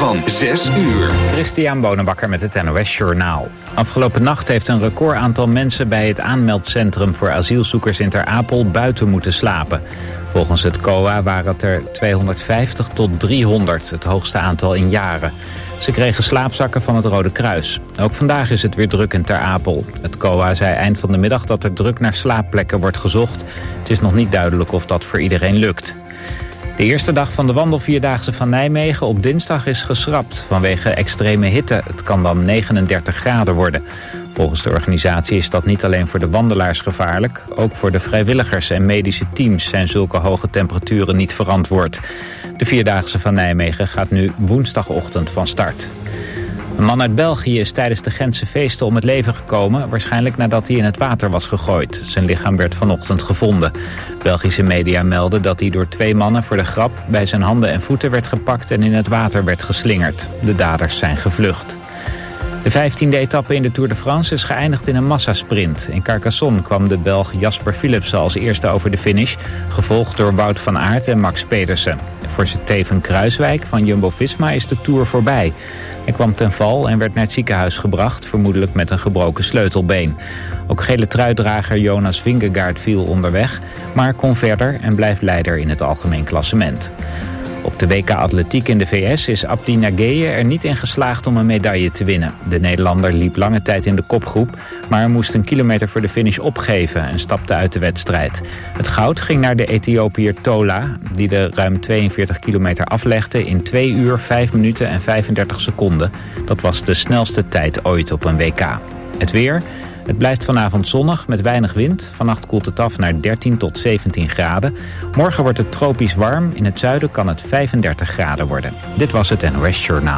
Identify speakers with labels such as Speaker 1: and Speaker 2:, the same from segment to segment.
Speaker 1: van 6 uur.
Speaker 2: Christian Bonenbakker met het NOS Journaal. Afgelopen nacht heeft een record aantal mensen bij het aanmeldcentrum voor asielzoekers in Ter Apel buiten moeten slapen. Volgens het COA waren het er 250 tot 300, het hoogste aantal in jaren. Ze kregen slaapzakken van het Rode Kruis. Ook vandaag is het weer druk in Ter Apel. Het COA zei eind van de middag dat er druk naar slaapplekken wordt gezocht. Het is nog niet duidelijk of dat voor iedereen lukt. De eerste dag van de wandelvierdaagse van Nijmegen op dinsdag is geschrapt vanwege extreme hitte. Het kan dan 39 graden worden. Volgens de organisatie is dat niet alleen voor de wandelaars gevaarlijk. Ook voor de vrijwilligers en medische teams zijn zulke hoge temperaturen niet verantwoord. De vierdaagse van Nijmegen gaat nu woensdagochtend van start. Een man uit België is tijdens de Gentse feesten om het leven gekomen, waarschijnlijk nadat hij in het water was gegooid. Zijn lichaam werd vanochtend gevonden. Belgische media melden dat hij door 2 mannen voor de grap bij zijn handen en voeten werd gepakt en in het water werd geslingerd. De daders zijn gevlucht. De 15e etappe in de Tour de France is geëindigd in een massasprint. In Carcassonne kwam de Belg Jasper Philipsen als eerste over de finish, gevolgd door Wout van Aert en Max Pedersen. Voor Steven Kruiswijk van Jumbo-Visma is de Tour voorbij. Hij kwam ten val en werd naar het ziekenhuis gebracht, vermoedelijk met een gebroken sleutelbeen. Ook gele truitdrager Jonas Vingegaard viel onderweg, maar kon verder en blijft leider in het algemeen klassement. Op de WK Atletiek in de VS is Abdi Nageye er niet in geslaagd om een medaille te winnen. De Nederlander liep lange tijd in de kopgroep, maar moest een kilometer voor de finish opgeven en stapte uit de wedstrijd. Het goud ging naar de Ethiopiër Tola, die de ruim 42 kilometer aflegde in 2 uur, 5 minuten en 35 seconden. Dat was de snelste tijd ooit op een WK. Het weer. Het blijft vanavond zonnig met weinig wind. Vannacht koelt het af naar 13 tot 17 graden. Morgen wordt het tropisch warm. In het zuiden kan het 35 graden worden. Dit was het NOS Journaal.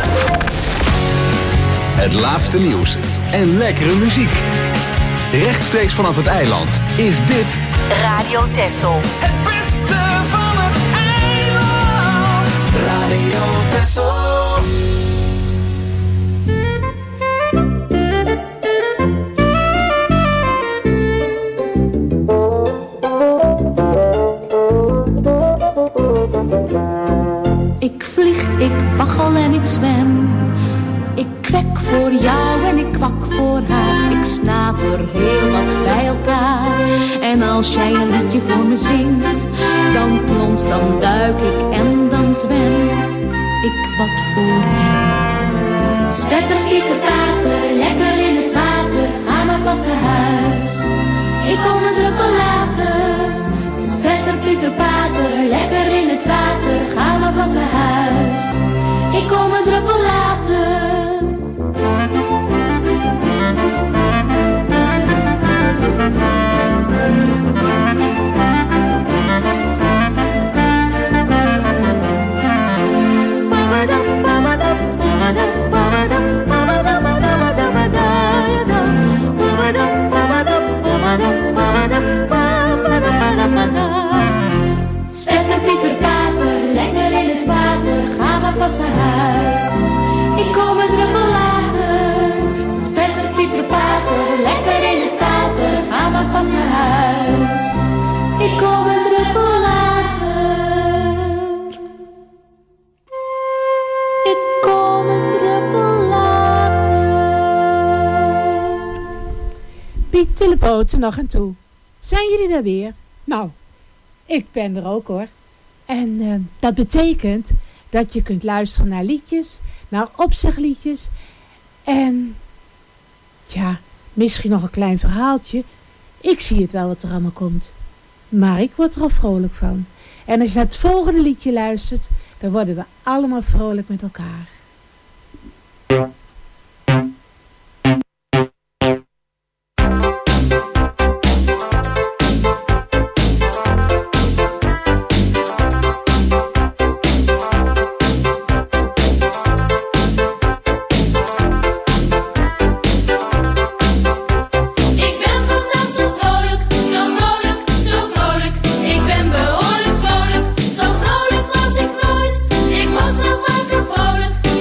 Speaker 1: Het laatste nieuws en lekkere muziek. Rechtstreeks vanaf het eiland is dit
Speaker 3: Radio Texel.
Speaker 4: Het beste van het eiland. Radio Texel.
Speaker 5: Ik vlieg, ik waggel en ik zwem. Ik kwek voor jou en ik kwak voor haar. Ik snater heel wat bij elkaar. En als jij een liedje voor me zingt, dan plons, dan duik ik en dan zwem ik wat voor hem.
Speaker 6: Spetter, Pieter, Pater, lekker in het water. Ga maar vast naar huis. Ik kom een druppel later. Spetter, Pieter, Pater, lekker in het water. Ga maar vast naar huis. Ik kom een druppel later. Spetter, Pieter, Pater, lekker in het water. Ga maar vast naar huis. Ik kom een druppel later. Spetter, Pieter, Pater, lekker in het water. Ga maar vast naar huis. Ik kom een druppel later.
Speaker 5: Ik kom een druppel later.
Speaker 7: Piet Telepoot nog en toe. Zijn jullie er weer? Nou, ik ben er ook hoor. En dat betekent dat je kunt luisteren naar liedjes, naar opzegliedjes. En ja, misschien nog een klein verhaaltje. Ik zie het wel wat er allemaal komt. Maar ik word er al vrolijk van. En als je naar het volgende liedje luistert, dan worden we allemaal vrolijk met elkaar.
Speaker 6: Ik ben behoorlijk vrolijk, zo vrolijk was ik nooit. Ik was wel vaker vrolijk.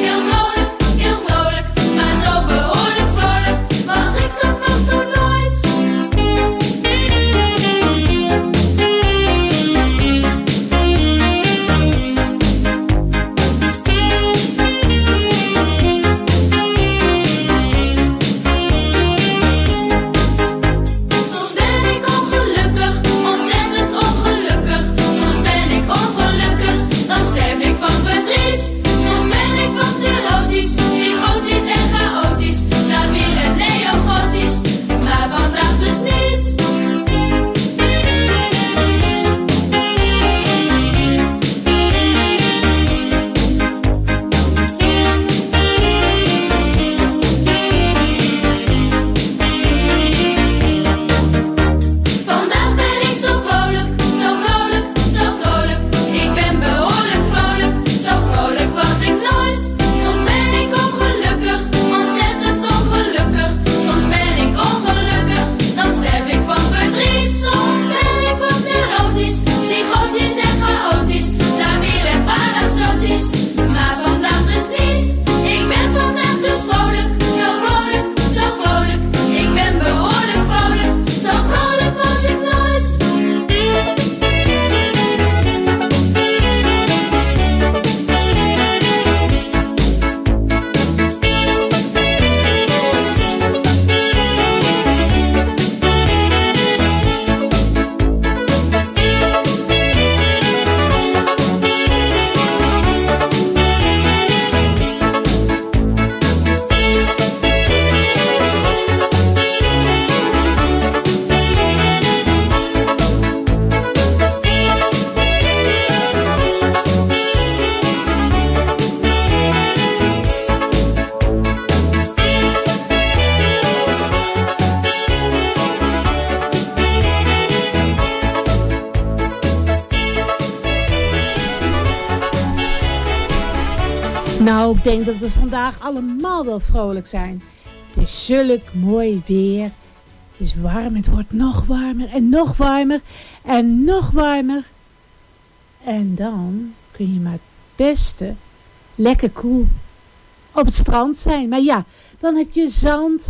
Speaker 7: Nou, ik denk dat we vandaag allemaal wel vrolijk zijn. Het is zulk mooi weer. Het is warm, het wordt nog warmer en nog warmer en nog warmer. En dan kun je maar het beste lekker koel op het strand zijn. Maar ja, dan heb je zand,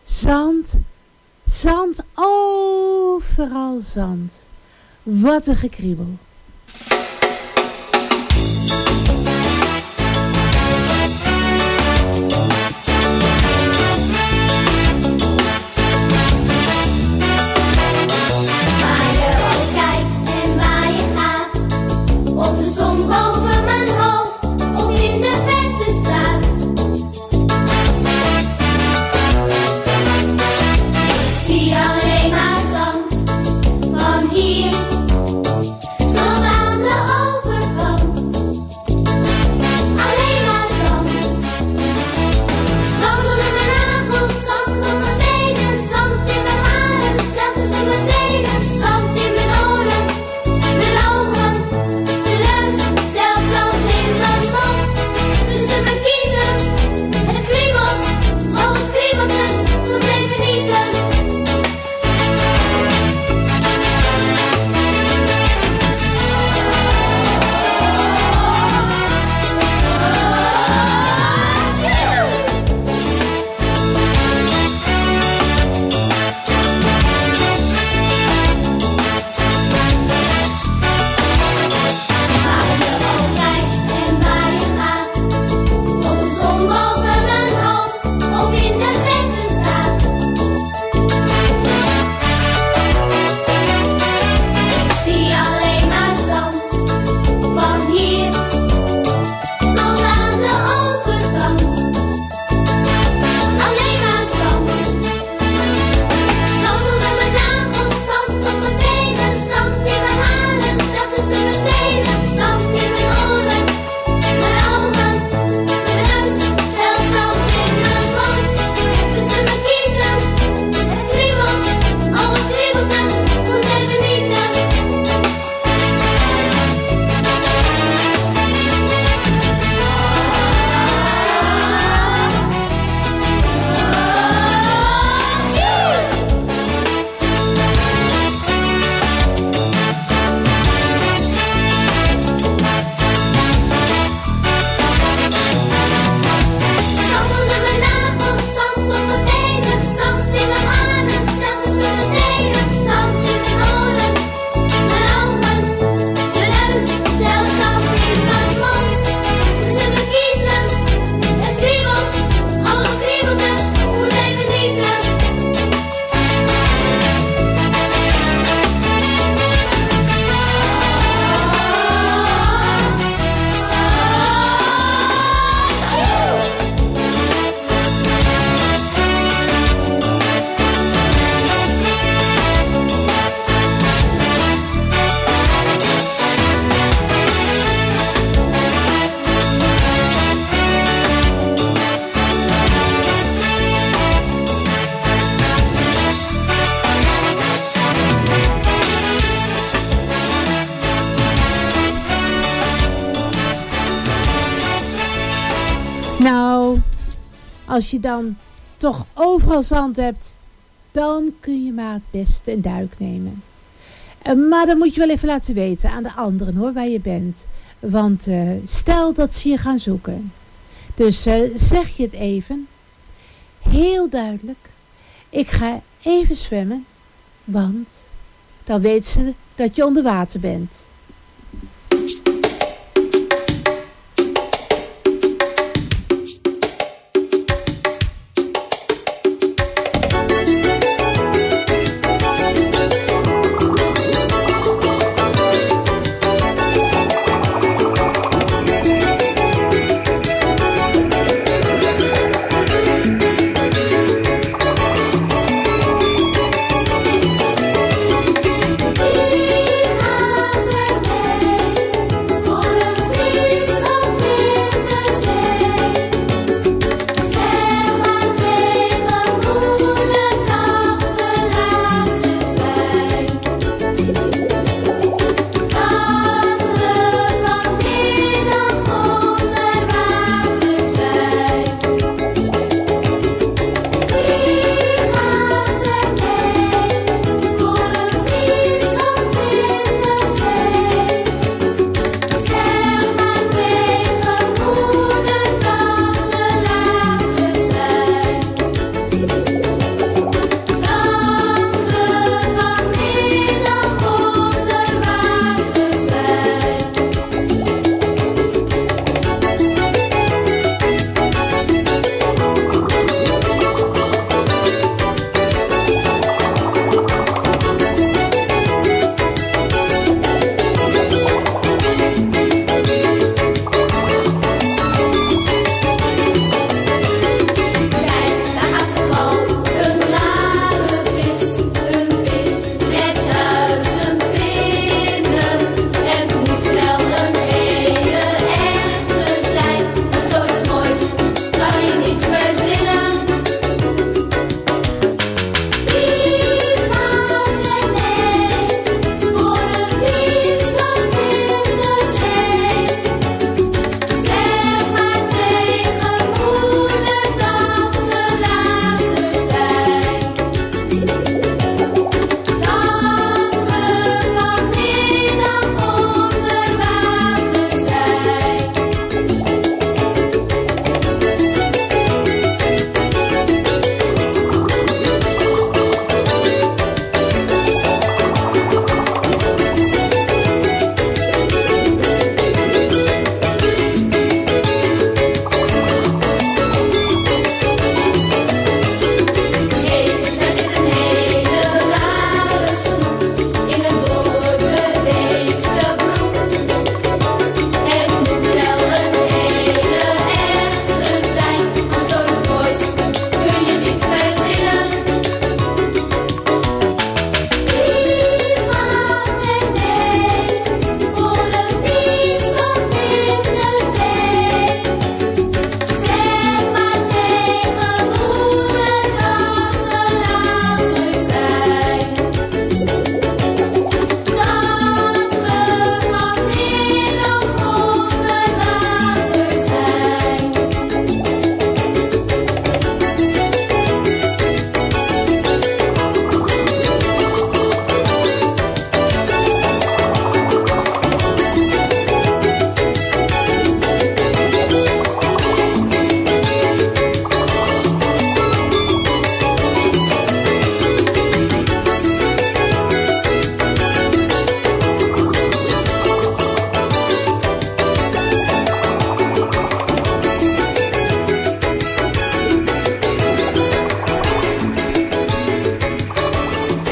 Speaker 7: overal zand. Wat een gekriebel. Nou, als je dan toch overal zand hebt, dan kun je maar het beste een duik nemen. Maar dan moet je wel even laten weten aan de anderen hoor, waar je bent. Want stel dat ze je gaan zoeken. Dus zeg je het even. Heel duidelijk. Ik ga even zwemmen. Want dan weet ze dat je onder water bent.
Speaker 6: Wie gaat er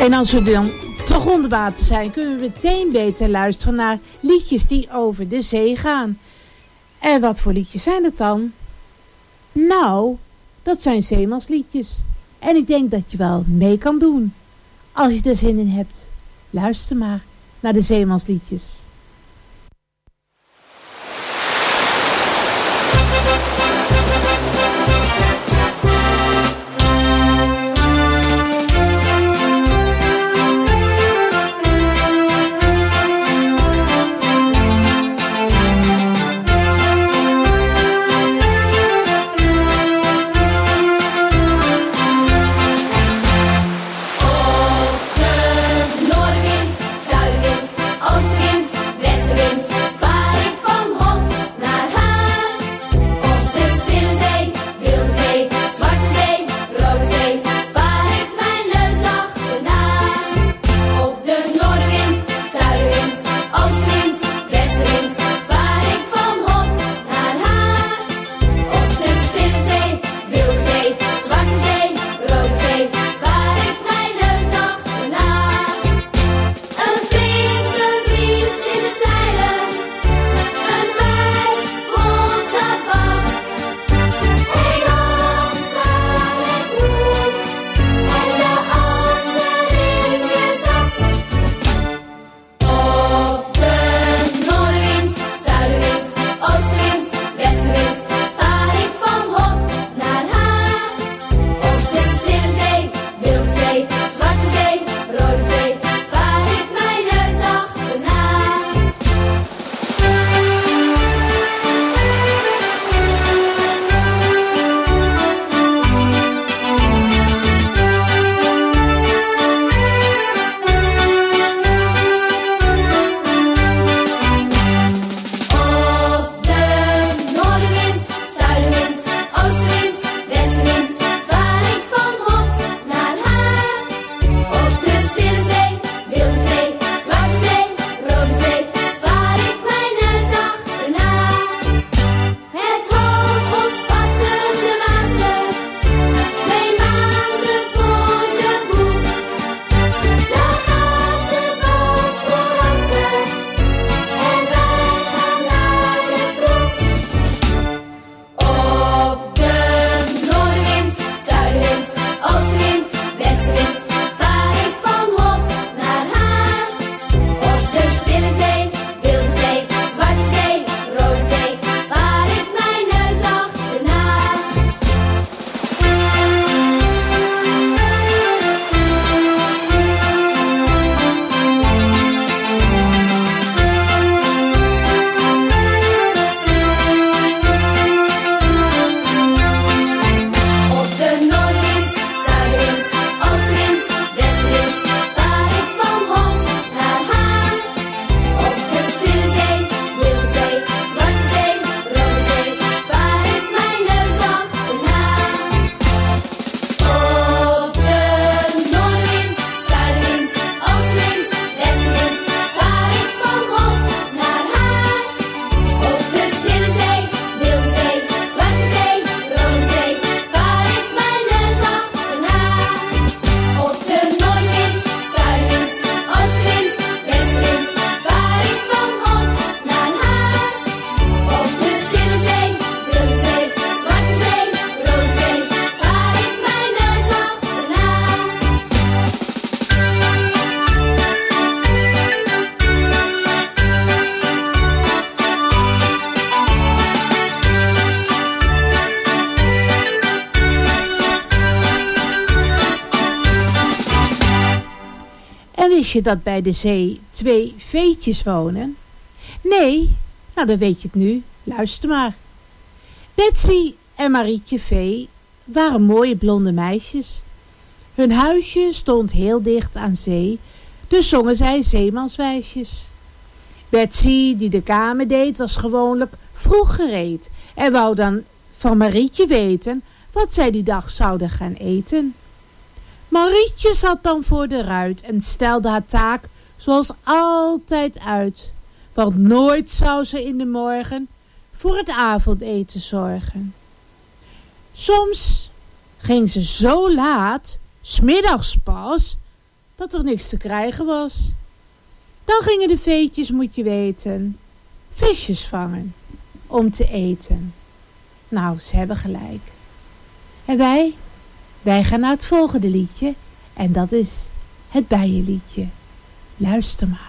Speaker 7: En als we dan toch onder water zijn, kunnen we meteen beter luisteren naar liedjes die over de zee gaan. En wat voor liedjes zijn het dan? Nou, dat zijn zeemansliedjes. En ik denk dat je wel mee kan doen. Als je er zin in hebt, luister maar naar de zeemansliedjes. Wist je dat bij de zee 2 veetjes wonen? Nee? Nou, dan weet je het nu. Luister maar. Betsy en Marietje Vee waren mooie blonde meisjes. Hun huisje stond heel dicht aan zee, dus zongen zij zeemanswijsjes. Betsy, die de kamer deed, was gewoonlijk vroeg gereed en wou dan van Marietje weten wat zij die dag zouden gaan eten. Marietje zat dan voor de ruit en stelde haar taak zoals altijd uit, want nooit zou ze in de morgen voor het avondeten zorgen. Soms ging ze zo laat, 's middags pas, dat er niks te krijgen was. Dan gingen de veetjes, moet je weten, visjes vangen om te eten. Nou, ze hebben gelijk. En wij gaan naar het volgende liedje. En dat is het bijenliedje. Luister maar.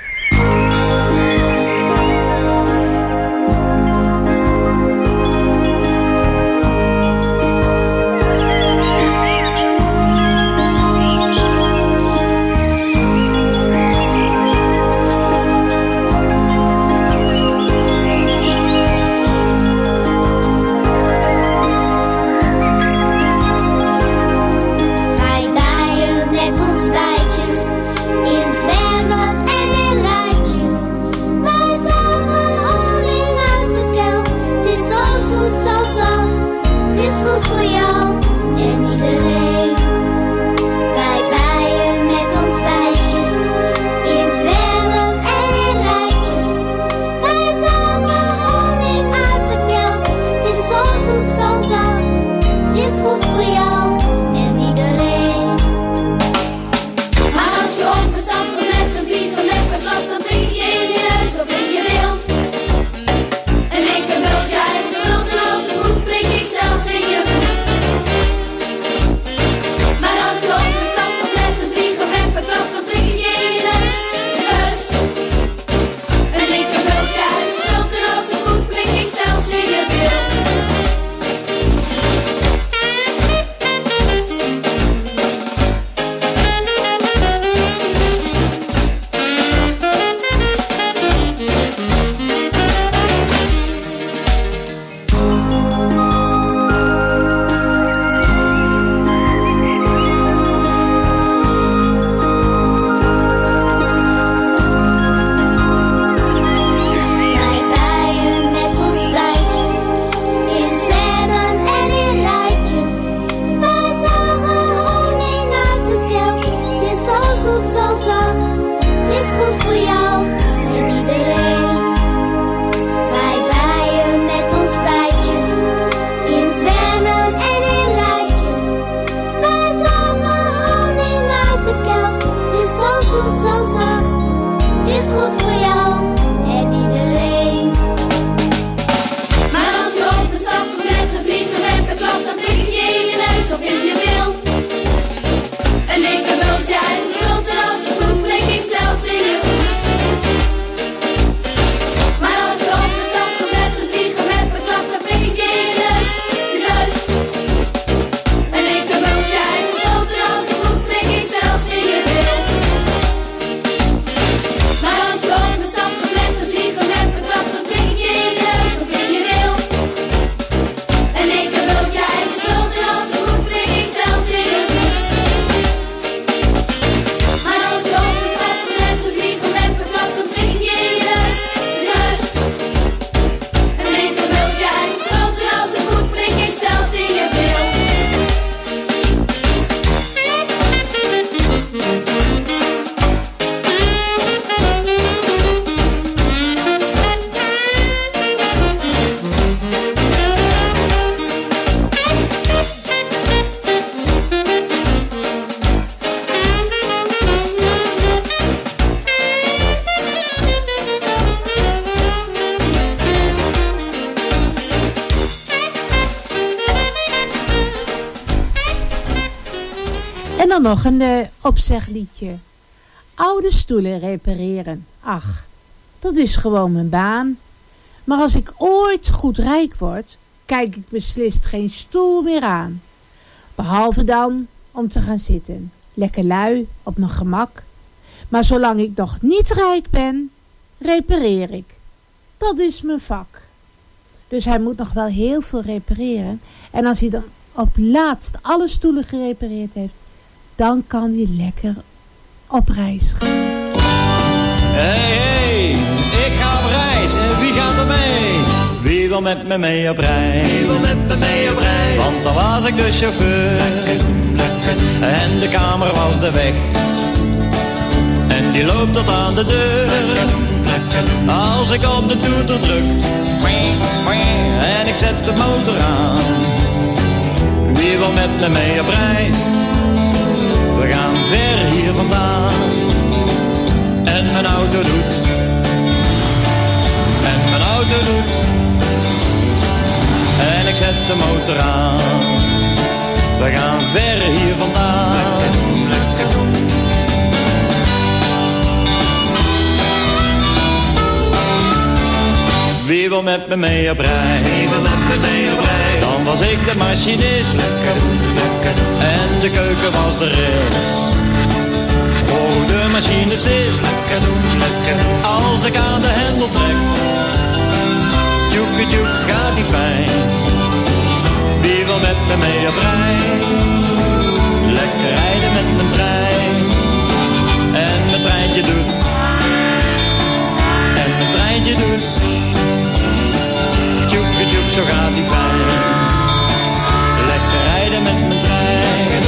Speaker 7: dan nog een opzegliedje. Oude stoelen repareren. Ach, dat is gewoon mijn baan. Maar als ik ooit goed rijk word, kijk ik beslist geen stoel meer aan. Behalve dan om te gaan zitten. Lekker lui, op mijn gemak. Maar zolang ik nog niet rijk ben, repareer ik. Dat is mijn vak. Dus hij moet nog wel heel veel repareren. En als hij dan op laatst alle stoelen gerepareerd heeft, dan kan hij lekker op reis gaan.
Speaker 3: Hey, hey, ik ga op reis en wie gaat er mee? Wie wil met me mee op reis? Wie wil met me mee op reis? Want dan was ik de chauffeur en de kamer was de weg. En die loopt tot aan de deur. Als ik op de toeter druk en ik zet de motor aan. Wie wil met me mee op reis? We gaan ver hier vandaan. En mijn auto doet. En mijn auto doet. En ik zet de motor aan. We gaan ver hier vandaan. Wie wil met me mee op reis? Wie wil met me mee op reis? Dan was ik de machinist. Lekker doen, lekker doen. En de keuken was de rails. Oh, de machine is. Lekker doen, lekker doen. Als ik aan de hendel trek. Tjoeke tjoek gaat die fijn. Wie wil met me mee op reis? Lekker rijden met mijn trein. En mijn treintje doet. En mijn treintje doet. Tjoeke tjoek, zo gaat die fijn. Lekker rijden met mijn trein.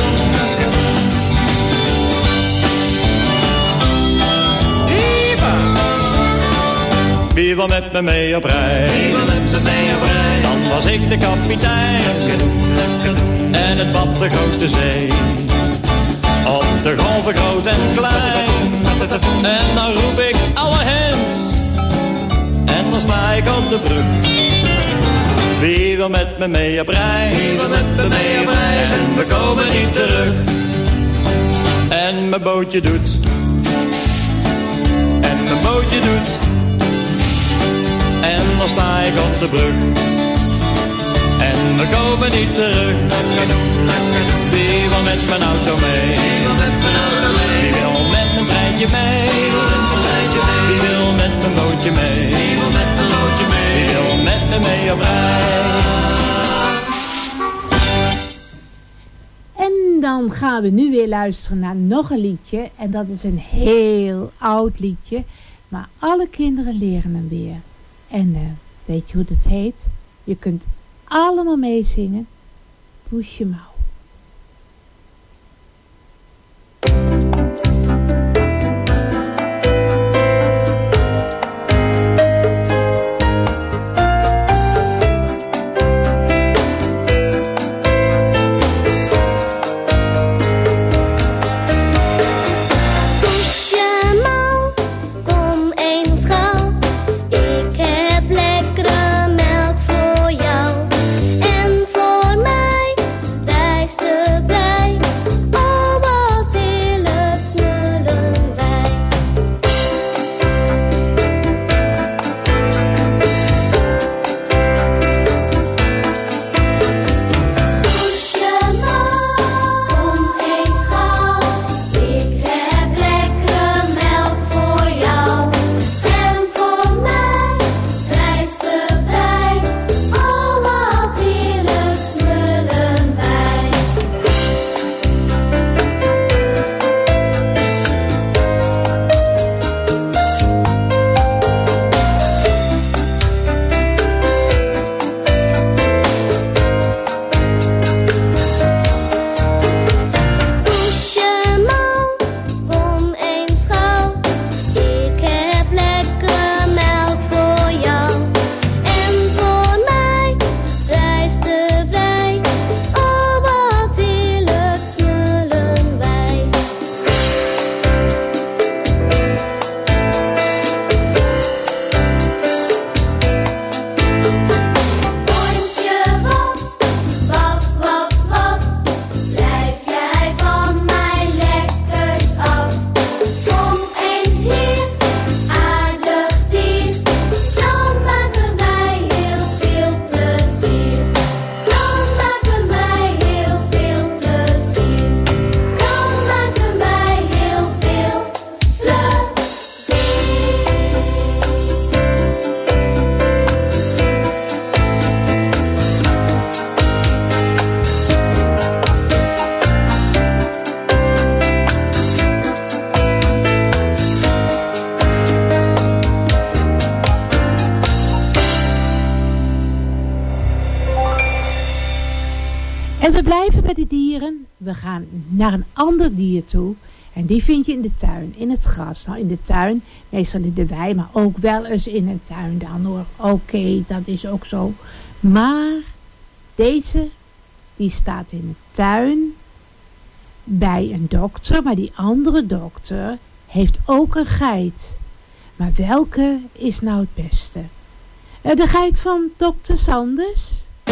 Speaker 3: Wie wil met me mee op reis? Wie wil met me mee op reis? Dan was ik de kapitein. Lekker doen, lekker doen. En het bad de grote zee. Op de golven groot en klein. En dan roep ik alle hands. En dan sta ik op de brug. Wie wil met me mee op reis? Wie wil met me mee op reis? En we komen niet terug. En mijn bootje doet. En mijn bootje doet. En dan sta ik op de brug. En we komen niet terug. Wie wil met mijn auto mee? Wie wil met mijn treintje mee? Wie wil met mijn bootje mee? Wie wil met me mee op reis?
Speaker 7: En dan gaan we nu weer luisteren naar nog een liedje. En dat is een heel oud liedje. Maar alle kinderen leren hem weer. En weet je hoe het heet? Je kunt allemaal meezingen. Poes je mouw. En we blijven bij de dieren. We gaan naar een ander dier toe. En die vind je in de tuin, in het gras. Nou, in de tuin, meestal in de wei, maar ook wel eens in een tuin dan hoor. Oké, dat is ook zo. Maar deze, die staat in de tuin. bij een dokter, maar die andere dokter heeft ook een geit. Maar welke is nou het beste? De geit van dokter Sanders?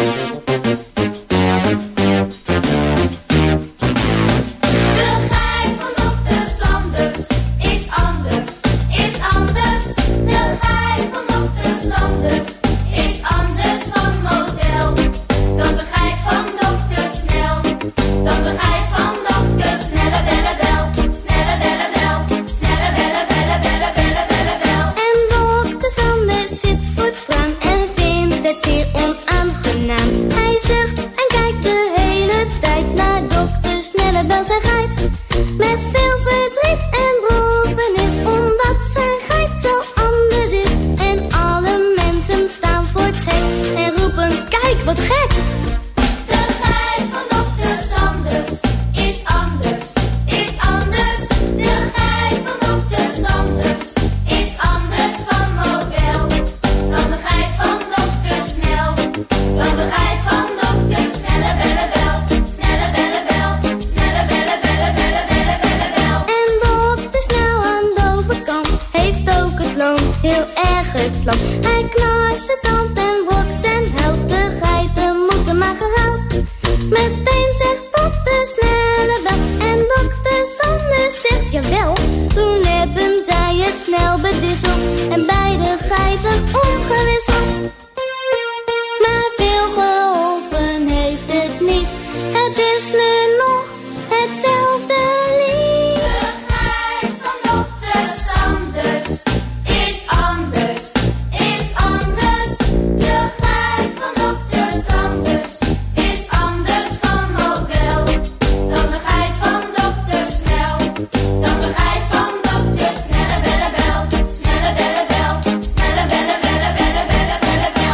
Speaker 6: De geit van dokter Sanders is anders, is anders. De geit van dokter Sanders is anders van model dan de geit van dokter Snel. Dan de geit van dokter Snelle bellen bel, snelle bellen bel, snelle bellen bellen bellen bellen bellen bel. En dokter Sanders zit voortaan en vindt het zeer onaangenaam. Hij zucht en kijkt de hele tijd naar dokter Snelle bel zijn geit. Met veel verdriet en droefenis, omdat zijn geit zo anders is. En alle mensen staan voor het hek en roepen, kijk wat gek! De geit van dokter Sanders is anders, is anders. De geit van dokter Sanders is anders van model dan de geit van dokter Snel. Dan de geit van dokter Snelle bellen bel, snelle bellen bel, snelle bellen bellen bellen bellen bellen bel. En dokter Snel aan de overkant heeft ook het land, heel erg het land. Hij knarst zijn tand en wokt en huilt, de geiten moeten maar gehuild. Meteen zegt dokter Snelle bel en dokter Sanders zegt jawel. Toen hebben zij het snel bedisseld en beide geiten omgewisseld. Maar veel geholpen heeft het niet, het is nu nog hetzelfde lied. De geit van dokter Sanders is anders, is anders. De geit van dokter Sanders is anders van model dan de geit van dokter Snel. Dan de geit van dokter Snelle bellen bel, snelle bellen bel, snelle bellen bellen bellen bellen bellen bel.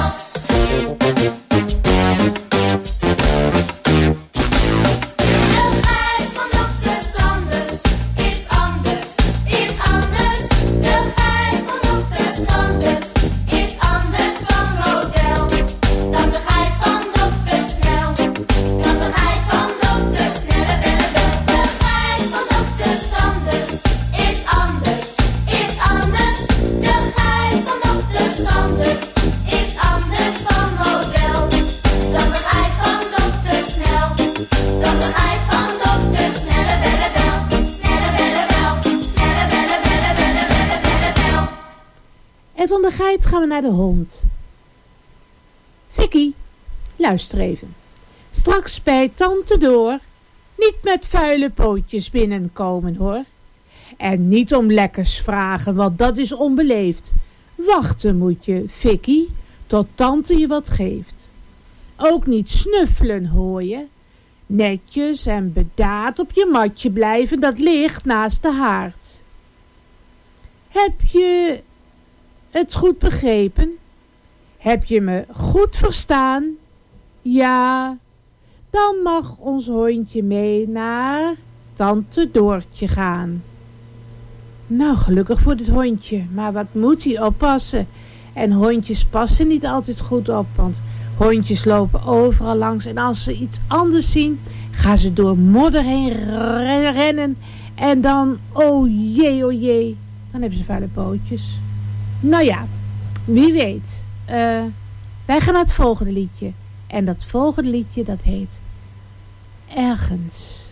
Speaker 6: De geit van dokter Sanders is anders, is anders. De geit van dokter Sanders is anders van model dan de geit van dokter Snel. Dan de geit van dokter Snelle bellen bel. De geit van dokter Sanders is anders, is anders. De geit van dokter Sanders is anders van model dan de geit van dokter Snel. Dan de geit van dokter Snelle bellen bel, snelle bellen bel, snelle bellen bellen bellen bellen bellen bel.
Speaker 7: En van de geit gaan we naar de hond. Vicky, luister even. Straks bij tante door. Niet met vuile pootjes binnenkomen hoor. En niet om lekkers vragen, want dat is onbeleefd. Wachten moet je, Vicky, tot tante je wat geeft. Ook niet snuffelen hoor je. Netjes en bedaard op je matje blijven, dat ligt naast de haard. Heb je het goed begrepen? Heb je me goed verstaan? Ja, dan mag ons hondje mee naar tante Doortje gaan. Nou, gelukkig voor dit hondje, maar wat moet hij oppassen? En hondjes passen niet altijd goed op, want hondjes lopen overal langs en als ze iets anders zien, gaan ze door modder heen rennen en dan, oh jee, dan hebben ze vuile pootjes. Nou ja, wie weet. Wij gaan naar het volgende liedje. En dat volgende liedje, dat heet Ergens.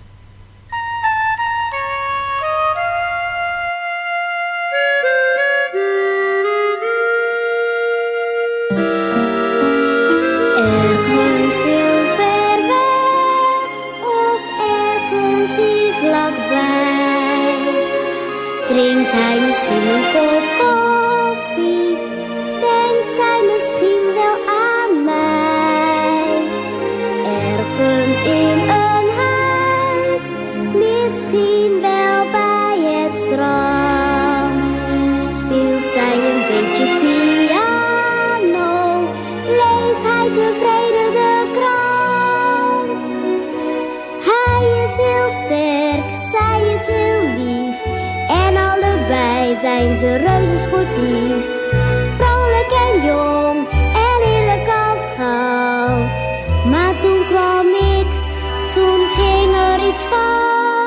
Speaker 6: Ergens heel ver weg of ergens hier vlakbij drinkt hij misschien een kop koffie, denkt zij misschien wel aan mij. Ergens in een huis, misschien wel bij het strand, speelt zij een beetje piano, leest hij tevreden de krant. Hij is heel sterk, zij is heel lief, en allebei zijn ze reuze sportief. Vrolijk en jong en eerlijk als goud. Maar toen kwam ik, toen ging er iets fout.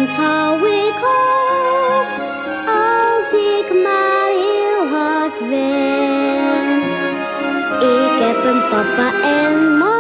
Speaker 6: ergens hou ik hoop, als ik maar heel hard wens. Ik heb een papa en mama.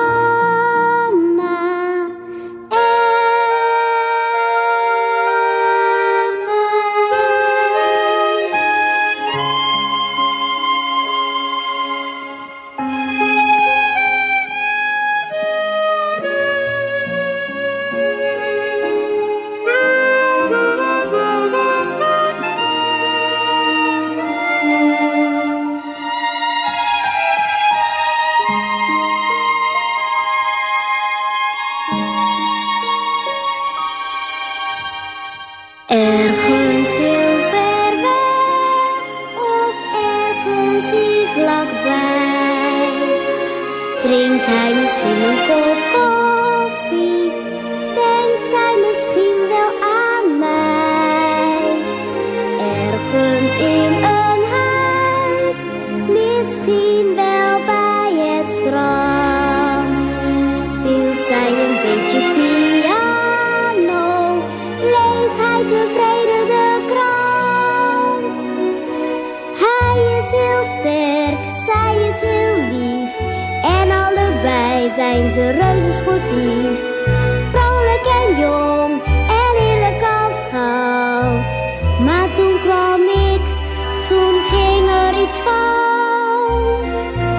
Speaker 6: Ergens heel ver weg of ergens hier vlakbij, drinkt hij misschien een kop koffie, denkt hij misschien wel aan mij. Ergens in een huis, misschien wel bij het strand, speelt zij een beetje piano, leest hij tevreden de krant. Hij is heel sterk, zij is heel lief, en allebei zijn ze reuze sportief. Vrolijk en jong en eerlijk als goud. Maar toen kwam ik, toen ging er iets fout.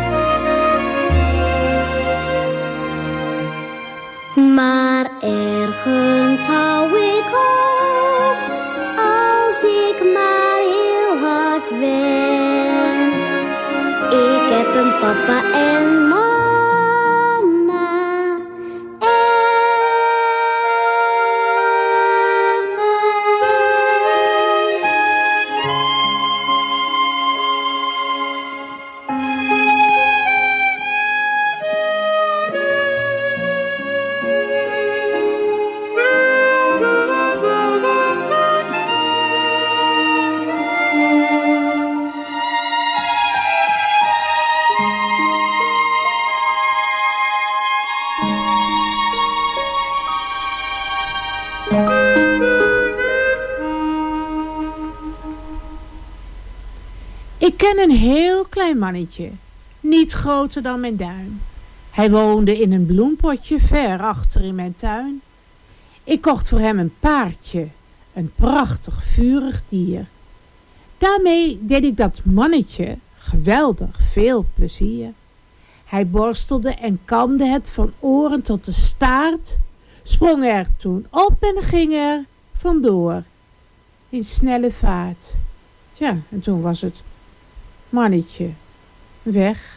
Speaker 6: Maar ergens hou ik hoop, als ik maar heel hard wens. Ik heb een papa en mama.
Speaker 7: Ik ken een heel klein mannetje, niet groter dan mijn duim. Hij woonde in een bloempotje ver achter in mijn tuin. Ik kocht voor hem een paardje, een prachtig vurig dier. Daarmee deed ik dat mannetje geweldig veel plezier. Hij borstelde en kamde het van oren tot de staart, sprong er toen op en ging er vandoor in snelle vaart. Tja, en toen was het mannetje weg.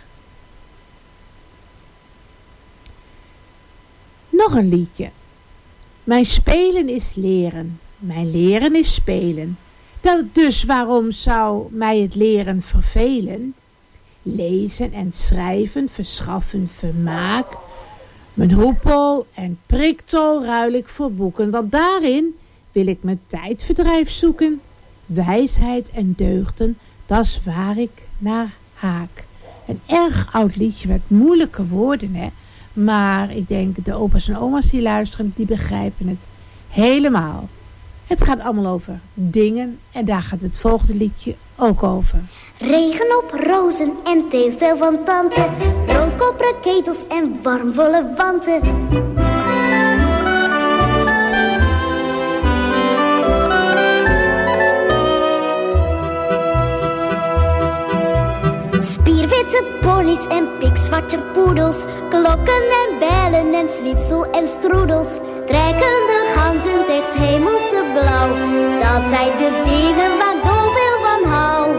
Speaker 7: Nog een liedje. Mijn spelen is leren, mijn leren is spelen. Dus waarom zou mij het leren vervelen? Lezen en schrijven verschaffen vermaak. Mijn hoepel en priktol ruil ik voor boeken, want daarin wil ik mijn tijdverdrijf zoeken. Wijsheid en deugden, dat is waar ik naar haak. Een erg oud liedje met moeilijke woorden, hè. Maar ik denk de opa's en oma's die luisteren, die begrijpen het helemaal. Het gaat allemaal over dingen en daar gaat het volgende liedje ook over.
Speaker 6: Regen op rozen en theestel van tante, roodkoperen ketels en warmvolle wanten. Spierwitte ponies en pikzwarte poedels, klokken en bellen en zwitsel en stroedels. Trekkende ganzen heeft hemelse blauw, dat zijn de dingen waar ik zoveel van hou.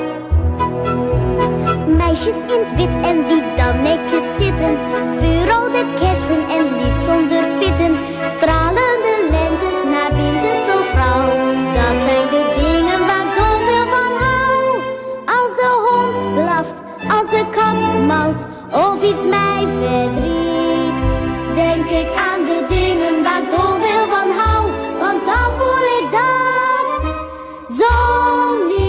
Speaker 6: Meisjes in het wit en die dan netjes zitten, vuurrode kessen en liefst zonder pitten. Stralende lentes naar winter zo grauw, dat zijn de dingen waar ik zoveel van hou. Als de hond blaft, als de kat mauwt of iets mij verdriet, denk ik aan de dingen waar ik zoveel van hou, want dan voel ik dat zo niet.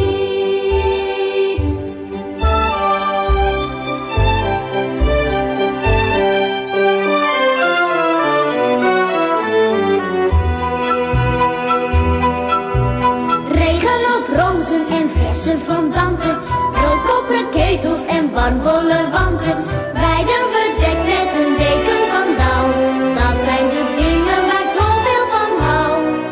Speaker 6: van tante. Roodkoperen ketels en warmwollen wanten. Beiden bedekt met een deken van dauw. Dat zijn de dingen waar ik toch veel van hou.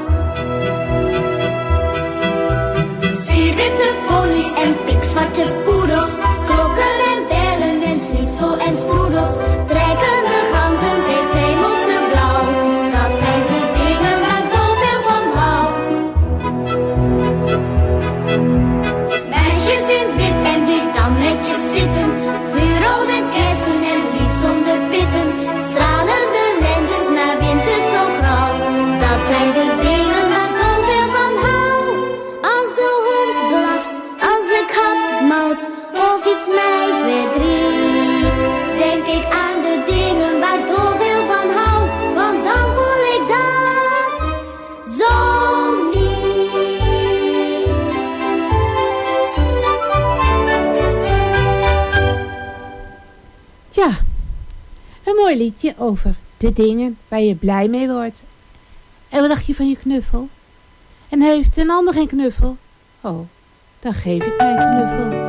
Speaker 6: Spierwitte ponies en pikzwarte poedels. Klokken en bellen en schnitzel en stroedels. Trekkende ganzen tegen het hemelse blauw. Dat zijn de dingen waar ik toch veel van hou. Meisjes in het wit en die dan netjes zitten. Vuurrode kersen en lief zonder pitten. Stralende lentes na winter zo grauw. Dat zijn de dingen waar ik toch veel van hou. Als de hond blaft, als de kat maalt of iets mij verdriet, denk ik aan de dingen waar ik toch veel van hou. Want dan voel ik dat zo niet.
Speaker 7: Ja, een mooi liedje over de dingen waar je blij mee wordt. En wat dacht je van je knuffel? En heeft een ander geen knuffel? Oh, dan geef ik mijn knuffel.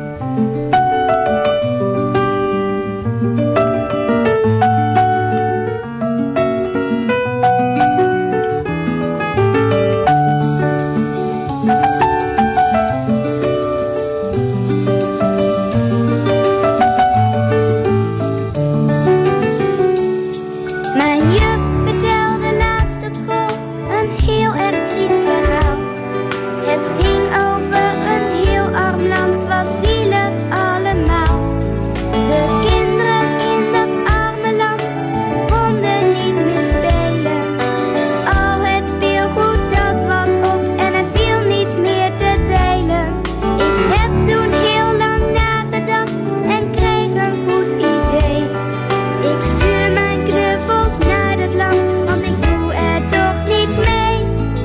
Speaker 6: Mijn juf vertelde laatst op school een heel erg triest verhaal. Het ging over een heel arm land, was zielig allemaal. De kinderen in dat arme land konden niet meer spelen. Al het speelgoed dat was op en er viel niets meer te delen. Ik heb toen heel lang nagedacht en kreeg een goed idee. Ik stuur mijn knuffels naar dat land, want ik doe er toch niets mee.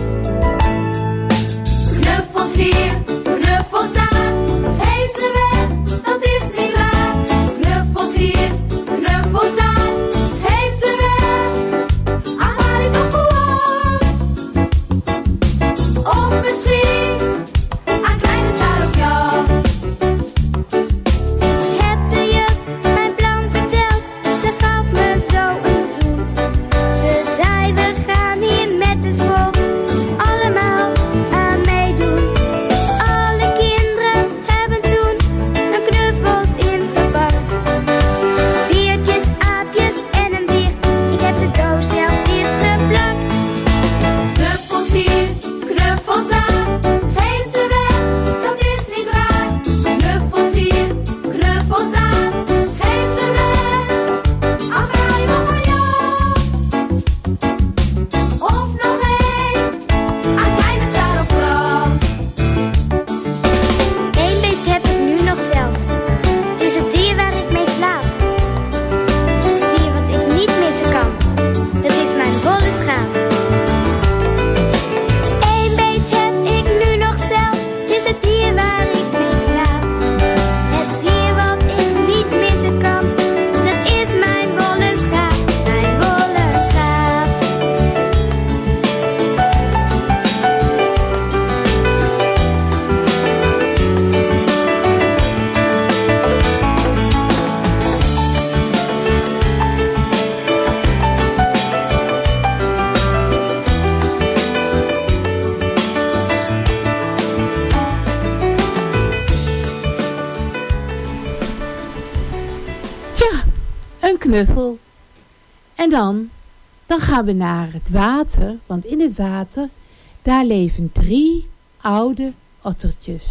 Speaker 6: Knuffels hier, knuffels daar, geef ze weg, dat is niet waar. Knuffels hier, knuffels daar, geef ze weg, ach maar niet toch gewoon. Of misschien aan kleine Sarah of jou. Ik heb de juf mijn plan verteld, ze gaf me zo een zoen. Ze zei we gaan hier met de school allemaal aan meedoen. Alle kinderen hebben toen hun knuffels ingepakt. Biertjes, aapjes en een wicht, ik heb de doos zelf dichtgeplakt. Knuffels hier, knuffels daar, geef ze weg, dat is niet waar. Knuffels hier, knuffels daar, geef ze weg, ach hou je nog van jou. Of nog één, aan kleine Sarah of vrouw. Eén beest heb ik nu nog zelf, het is het dier waar ik mee slaap. Het dier wat ik niet missen kan, dat is mijn wollen schaap. Eén beest heb ik nu nog zelf, het is het dier waar ik mee slaap. Het dier wat ik niet missen kan, dat is mijn wollen schaap. Mijn wollen schaap.
Speaker 7: Tja, een knuffel. En dan gaan we naar het water, want in het water, daar leven 3 oude ottertjes.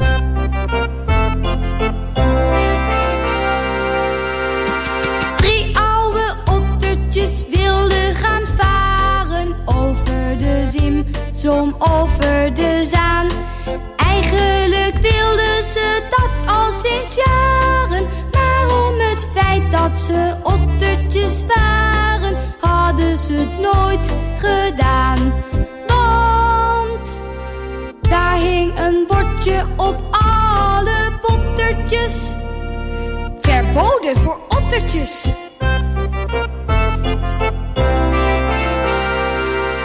Speaker 6: 3 oude ottertjes wilden gaan varen over de Zim, over de Zaan. Eigenlijk wilden ze dat al sinds jaren, maar om het feit dat ze ottertjes waren, hadden ze het nooit gedaan. Want daar hing een bordje op alle pottertjes: verboden voor ottertjes.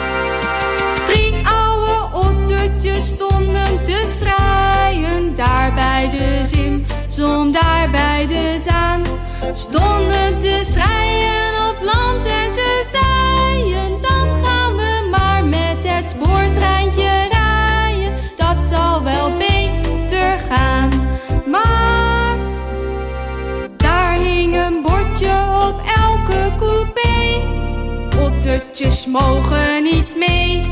Speaker 6: Drie oude ottertjes stonden te schreien daar stonden te schreien op land en ze zeiden: dan gaan we maar met het spoortreintje rijden, dat zal wel beter gaan. Maar daar hing een bordje op elke coupé: ottertjes mogen niet mee.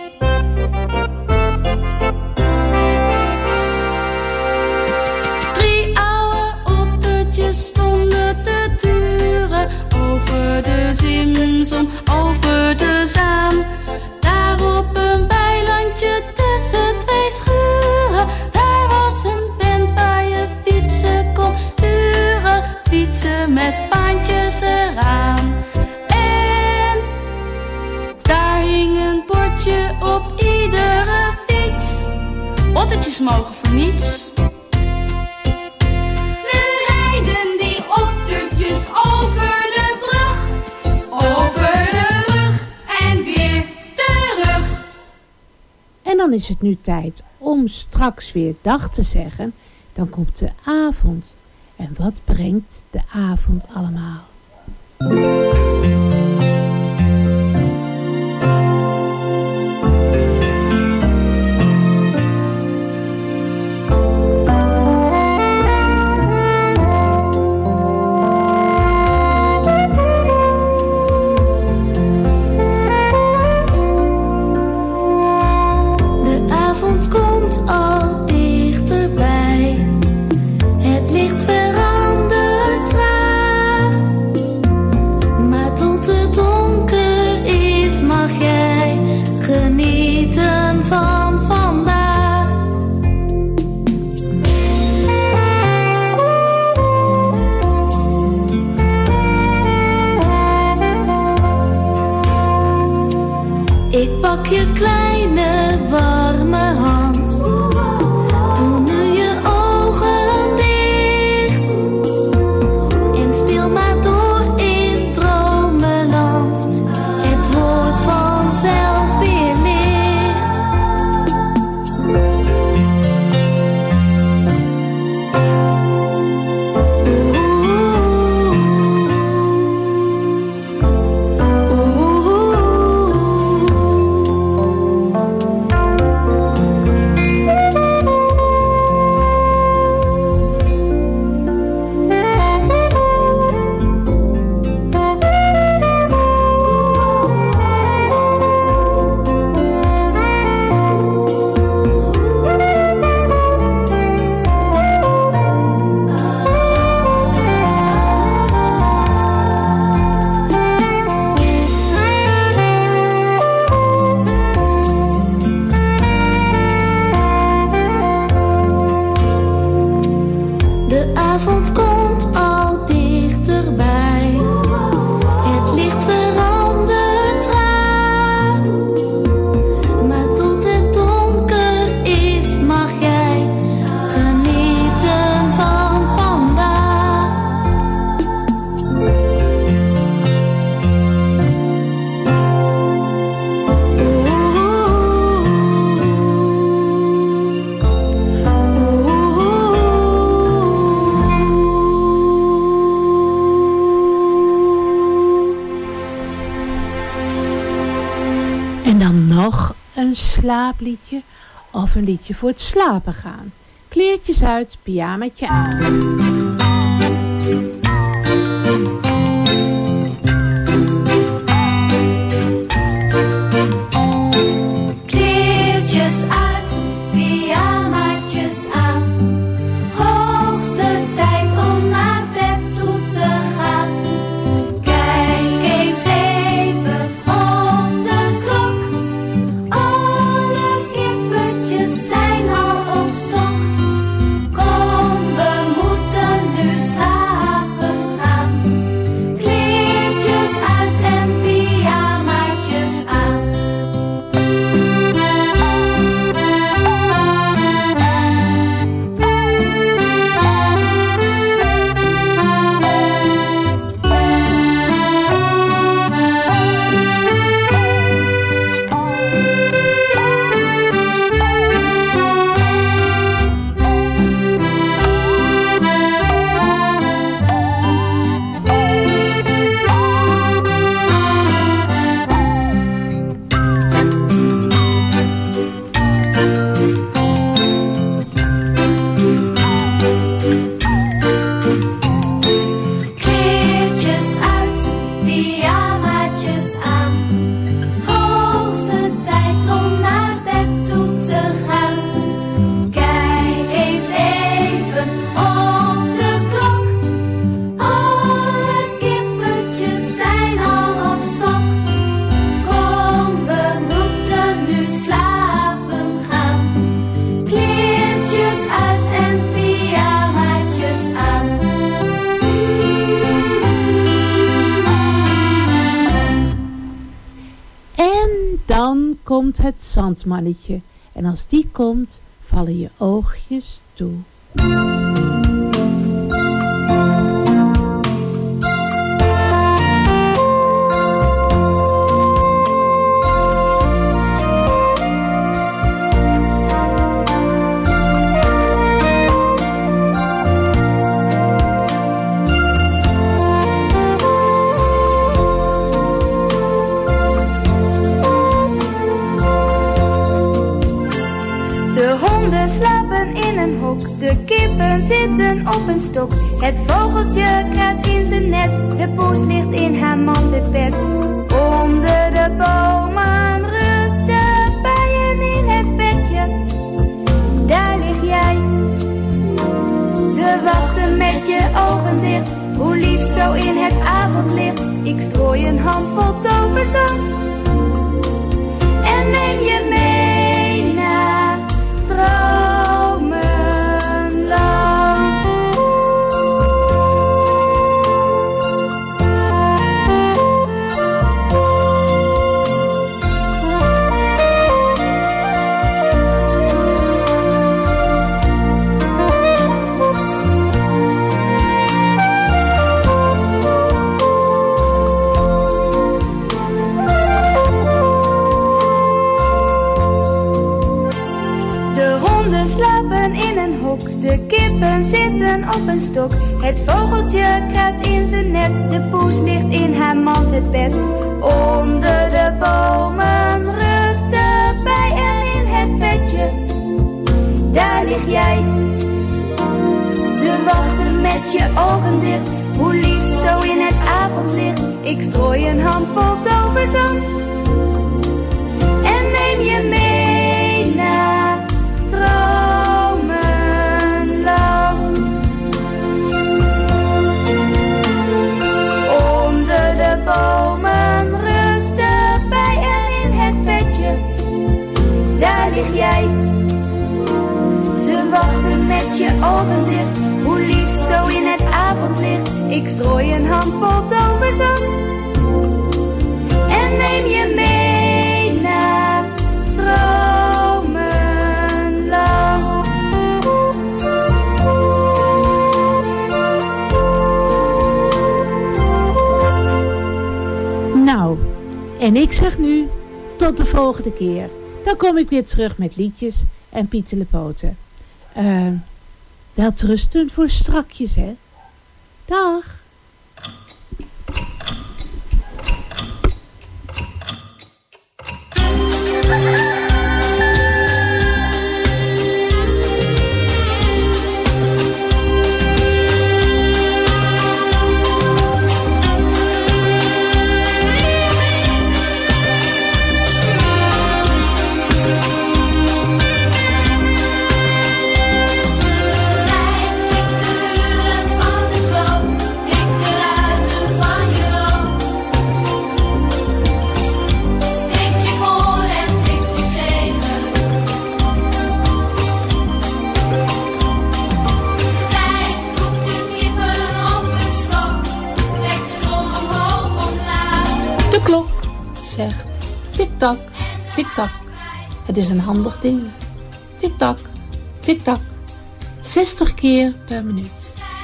Speaker 6: Stonden te turen over de Zimsom, over de Zaan. Daar op een weilandje tussen twee schuren, daar was een vent waar je fietsen kon huren. Fietsen met vaantjes eraan. En daar hing een bordje op iedere fiets: ottertjes mogen voor niets. Over de brug, over de rug en weer terug.
Speaker 7: En dan is het nu tijd om straks weer dag te zeggen. Dan komt de avond. En wat brengt de avond allemaal?
Speaker 6: Ik pak je kleine warme hand, doe nu je ogen dicht en speel maar door in dromenland. Het wordt vanzelf weer licht. Een slaapliedje of een liedje voor het slapen gaan. Kleertjes uit, pyjamaatje aan. Kleertjes uit, pyjamaatjes aan. Hoogste tijd om naar bed toe te gaan. Kijk eens even op de klok. Alle kippetjes zijn al op stok. Kom, we moeten nu slapen.
Speaker 7: komt het zandmannetje. En als die komt, vallen je oogjes toe.
Speaker 6: Slapen in een hok, de kippen zitten op een stok. Het vogeltje kruipt in zijn nest, de poes ligt in haar mand het best. Onder de bomen rusten bijen in het bedje. Daar lig jij, te wachten met je ogen dicht. Hoe lief zo in het avondlicht, ik strooi een handvol toverzand. En neem je mee naar dromenland. De kippen zitten op een stok. Het vogeltje kruipt in zijn nest. De poes ligt in haar mand het best. Onder de bomen rusten bijen in het bedje. Daar lig jij, te wachten met je ogen dicht. Hoe lief zo in het avondlicht. Ik strooi een handvol toverzand. En neem je mee naar dromen. Onder de bomen rusten bijen in het bedje. Daar lig jij, te wachten met je ogen dicht. Hoe lief zo in het avondlicht. Ik strooi een handvol toverzand. En neem je mee naar dromenland.
Speaker 7: Nou, en ik zeg nu tot de volgende keer. Dan kom ik weer terug met liedjes en pietelepoten. Welterusten voor strakjes, hè. Dag. Zegt tik-tak, tik-tak. Het is een handig ding. Tik-tak, tik-tak. 60 keer per minuut.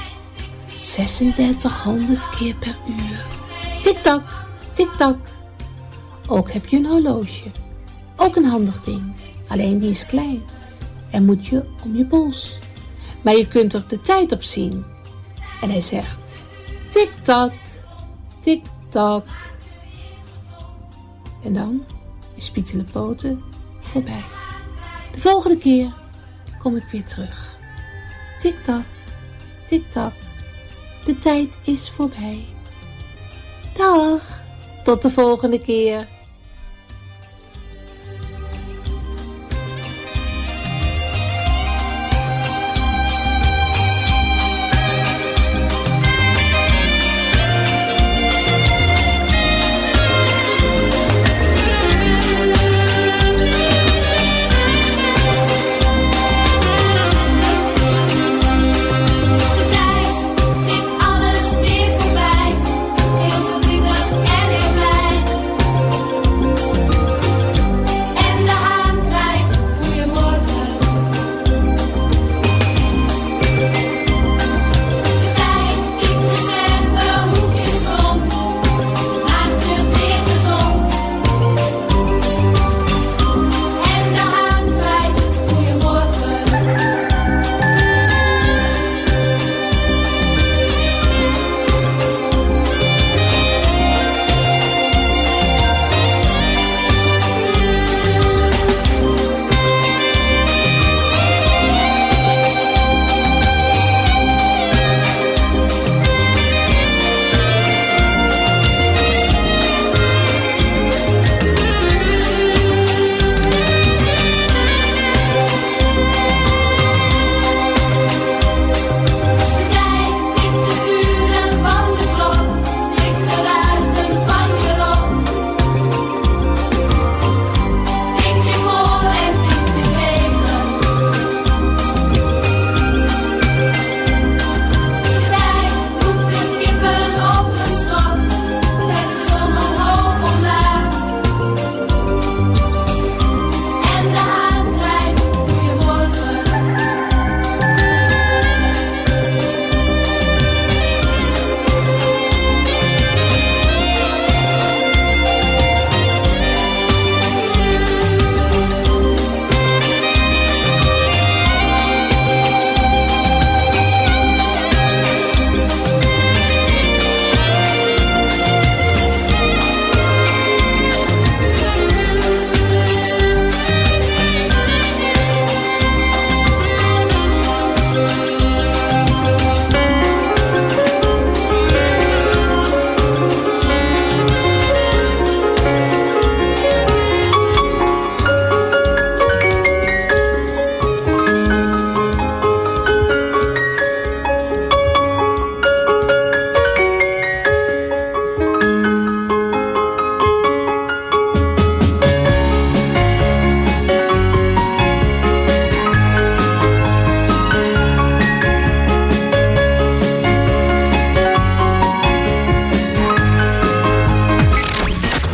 Speaker 7: 3600 keer per uur. Tik-tak, tik-tak. Ook heb je een horloge. Ook een handig ding. Alleen die is klein. En moet je om je pols. Maar je kunt er de tijd op zien. En hij zegt tik-tak, tik-tak. En dan is pietelepoten voorbij. De volgende keer kom ik weer terug. Tik-tak, tik-tak. De tijd is voorbij. Dag, tot de volgende keer.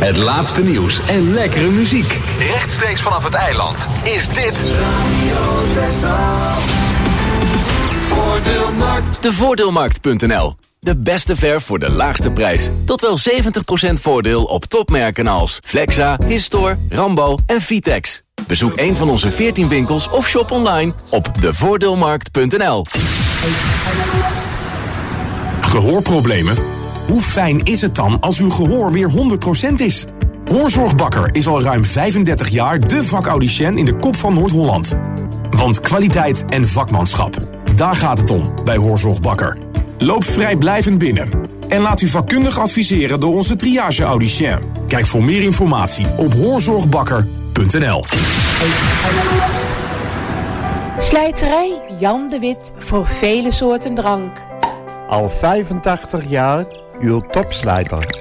Speaker 1: Het laatste nieuws en lekkere muziek. Rechtstreeks vanaf het eiland is dit Radio Texel. Voordeelmarkt. De Voordeelmarkt.nl. De beste verf voor de laagste prijs. Tot wel 70% voordeel op topmerken als Flexa, Histor, Rambo en Vitex. Bezoek een van onze 14 winkels of shop online op devoordeelmarkt.nl.
Speaker 8: Gehoorproblemen? Hoe fijn is het dan als uw gehoor weer 100% is? Hoorzorg Bakker is al ruim 35 jaar de vakaudicien in de kop van Noord-Holland. Want kwaliteit en vakmanschap, daar gaat het om bij Hoorzorg Bakker. Loop vrijblijvend binnen en laat u vakkundig adviseren door onze triage-audicien. Kijk voor meer informatie op hoorzorgbakker.nl.
Speaker 7: Slijterij Jan de Wit voor vele soorten drank.
Speaker 9: Al 85 jaar uw topslijter.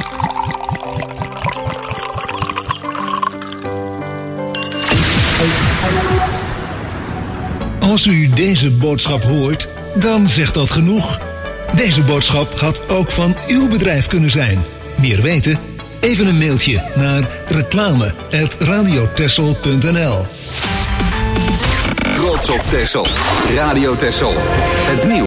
Speaker 10: Als u deze boodschap hoort, dan zegt dat genoeg. Deze boodschap had ook van uw bedrijf kunnen zijn. Meer weten? Even een mailtje naar reclame@radiotexel.nl.
Speaker 1: Trots op Texel. Radio Texel. Het nieuws.